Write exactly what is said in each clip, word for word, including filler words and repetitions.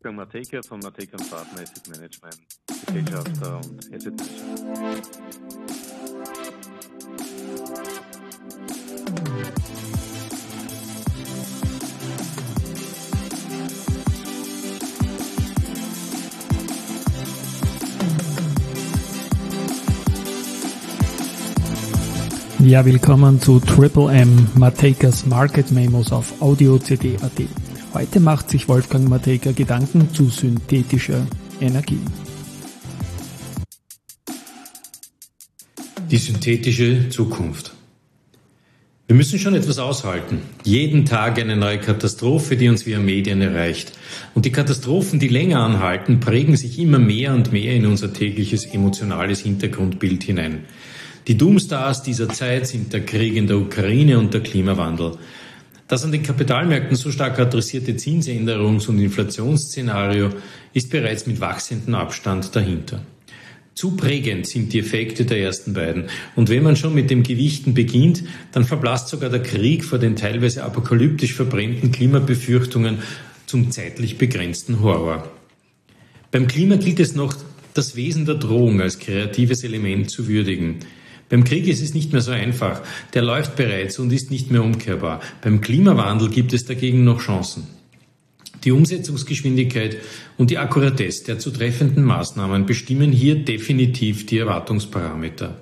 Wolfgang Matejka von Matejka und Partner Asset Management, Gesellschafter und Asset Manager. Ja, willkommen zu Triple M, Matejkas Market Memos auf Audio C D Punkt A T. Heute macht sich Wolfgang Matejka Gedanken zu synthetischer Energie. Die synthetische Zukunft. Wir müssen schon etwas aushalten. Jeden Tag eine neue Katastrophe, die uns via Medien erreicht. Und die Katastrophen, die länger anhalten, prägen sich immer mehr und mehr in unser tägliches emotionales Hintergrundbild hinein. Die Doomstars dieser Zeit sind der Krieg in der Ukraine und der Klimawandel. Das an den Kapitalmärkten so stark adressierte Zinsänderungs- und Inflationsszenario ist bereits mit wachsendem Abstand dahinter. Zu prägend sind die Effekte der ersten beiden. Und wenn man schon mit dem Gewichten beginnt, dann verblasst sogar der Krieg vor den teilweise apokalyptisch verbrennten Klimabefürchtungen zum zeitlich begrenzten Horror. Beim Klima gilt es noch, das Wesen der Drohung als kreatives Element zu würdigen. Beim Krieg ist es nicht mehr so einfach. Der läuft bereits und ist nicht mehr umkehrbar. Beim Klimawandel gibt es dagegen noch Chancen. Die Umsetzungsgeschwindigkeit und die Akkuratesse der zu treffenden Maßnahmen bestimmen hier definitiv die Erwartungsparameter.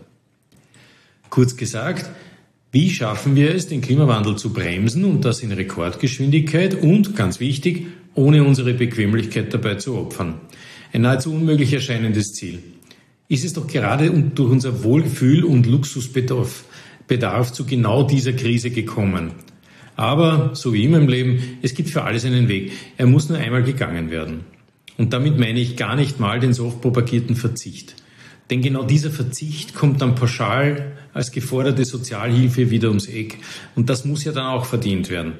Kurz gesagt, wie schaffen wir es, den Klimawandel zu bremsen und das in Rekordgeschwindigkeit und, ganz wichtig, ohne unsere Bequemlichkeit dabei zu opfern? Ein nahezu unmöglich erscheinendes Ziel. Ist es doch gerade durch unser Wohlgefühl und Luxusbedarf Bedarf zu genau dieser Krise gekommen. Aber, so wie immer im Leben, es gibt für alles einen Weg. Er muss nur einmal gegangen werden. Und damit meine ich gar nicht mal den so oft propagierten Verzicht. Denn genau dieser Verzicht kommt dann pauschal als geforderte Sozialhilfe wieder ums Eck. Und das muss ja dann auch verdient werden.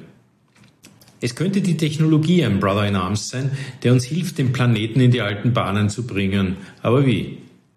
Es könnte die Technologie ein Brother in Arms sein, der uns hilft, den Planeten in die alten Bahnen zu bringen. Aber wie?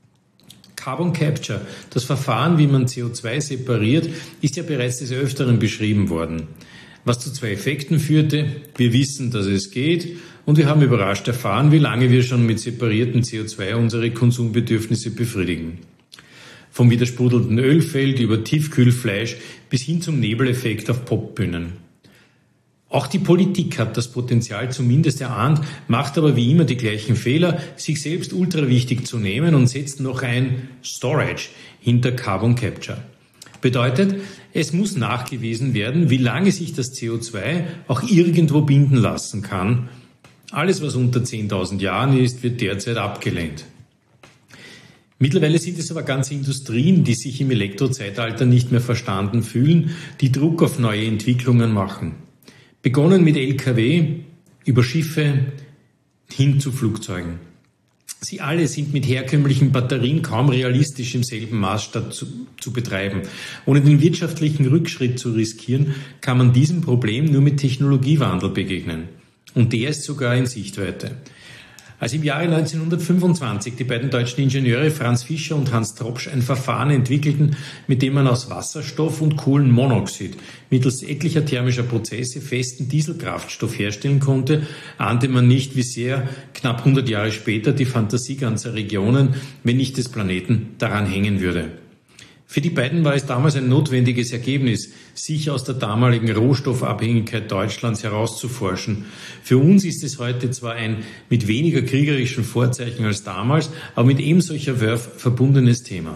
Carbon Capture, das Verfahren, wie man C O zwei separiert, ist ja bereits des Öfteren beschrieben worden. Was zu zwei Effekten führte: Wir wissen, dass es geht, und wir haben überrascht erfahren, wie lange wir schon mit separiertem C O zwei unsere Konsumbedürfnisse befriedigen. Vom widersprudelnden Ölfeld über Tiefkühlfleisch bis hin zum Nebeleffekt auf Popbühnen. Auch die Politik hat das Potenzial zumindest erahnt, macht aber wie immer die gleichen Fehler, sich selbst ultra wichtig zu nehmen und setzt noch ein Storage hinter Carbon Capture. Bedeutet, es muss nachgewiesen werden, wie lange sich das C O zwei auch irgendwo binden lassen kann. Alles, was unter zehntausend Jahren ist, wird derzeit abgelehnt. Mittlerweile sind es aber ganze Industrien, die sich im Elektrozeitalter nicht mehr verstanden fühlen, die Druck auf neue Entwicklungen machen. Begonnen mit L K W, über Schiffe, hin zu Flugzeugen. Sie alle sind mit herkömmlichen Batterien kaum realistisch im selben Maßstab zu, zu betreiben. Ohne den wirtschaftlichen Rückschritt zu riskieren, kann man diesem Problem nur mit Technologiewandel begegnen. Und der ist sogar in Sichtweite. Als im Jahre neunzehnhundertfünfundzwanzig die beiden deutschen Ingenieure Franz Fischer und Hans Tropsch ein Verfahren entwickelten, mit dem man aus Wasserstoff und Kohlenmonoxid mittels etlicher thermischer Prozesse festen Dieselkraftstoff herstellen konnte, ahnte man nicht, wie sehr knapp hundert Jahre später die Fantasie ganzer Regionen, wenn nicht des Planeten, daran hängen würde. Für die beiden war es damals ein notwendiges Ergebnis, sich aus der damaligen Rohstoffabhängigkeit Deutschlands herauszuforschen. Für uns ist es heute zwar ein mit weniger kriegerischen Vorzeichen als damals, aber mit ebensolcher Werf verbundenes Thema.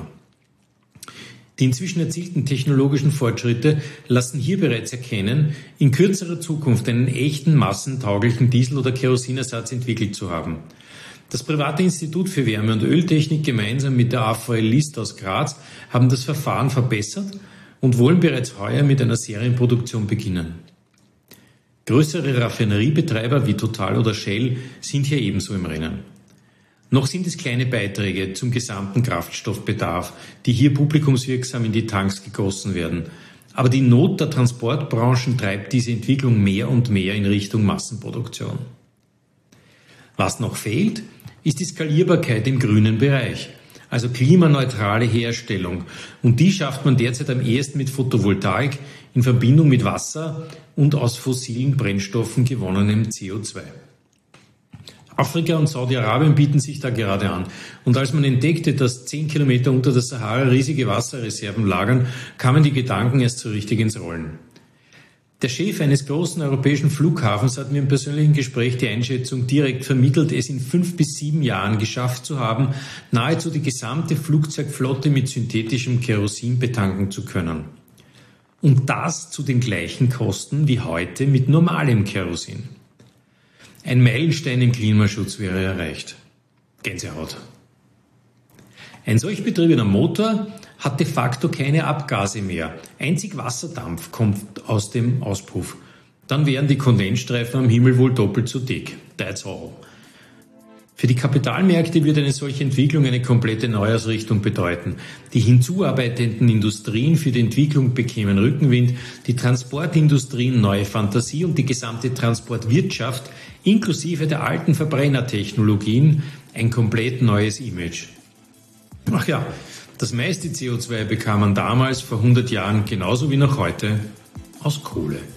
Die inzwischen erzielten technologischen Fortschritte lassen hier bereits erkennen, in kürzerer Zukunft einen echten massentauglichen Diesel- oder Kerosinersatz entwickelt zu haben. Das private Institut für Wärme- und Öltechnik gemeinsam mit der A V L List aus Graz haben das Verfahren verbessert und wollen bereits heuer mit einer Serienproduktion beginnen. Größere Raffineriebetreiber wie Total oder Shell sind hier ebenso im Rennen. Noch sind es kleine Beiträge zum gesamten Kraftstoffbedarf, die hier publikumswirksam in die Tanks gegossen werden. Aber die Not der Transportbranchen treibt diese Entwicklung mehr und mehr in Richtung Massenproduktion. Was noch fehlt, ist die Skalierbarkeit im grünen Bereich, also klimaneutrale Herstellung. Und die schafft man derzeit am ehesten mit Photovoltaik in Verbindung mit Wasser und aus fossilen Brennstoffen gewonnenem C O zwei. Afrika und Saudi-Arabien bieten sich da gerade an. Und als man entdeckte, dass zehn Kilometer unter der Sahara riesige Wasserreserven lagern, kamen die Gedanken erst so richtig ins Rollen. Der Chef eines großen europäischen Flughafens hat mir im persönlichen Gespräch die Einschätzung direkt vermittelt, es in fünf bis sieben Jahren geschafft zu haben, nahezu die gesamte Flugzeugflotte mit synthetischem Kerosin betanken zu können. Und das zu den gleichen Kosten wie heute mit normalem Kerosin. Ein Meilenstein im Klimaschutz wäre erreicht. Gänsehaut. Ein solch betriebener Motor hat de facto keine Abgase mehr. Einzig Wasserdampf kommt aus dem Auspuff. Dann wären die Kondensstreifen am Himmel wohl doppelt so dick. That's all. Für die Kapitalmärkte wird eine solche Entwicklung eine komplette Neuausrichtung bedeuten. Die hinzuarbeitenden Industrien für die Entwicklung bekämen Rückenwind, die Transportindustrien neue Fantasie und die gesamte Transportwirtschaft inklusive der alten Verbrennertechnologien ein komplett neues Image. Ach ja, das meiste C O zwei bekam man damals vor hundert Jahren genauso wie noch heute aus Kohle.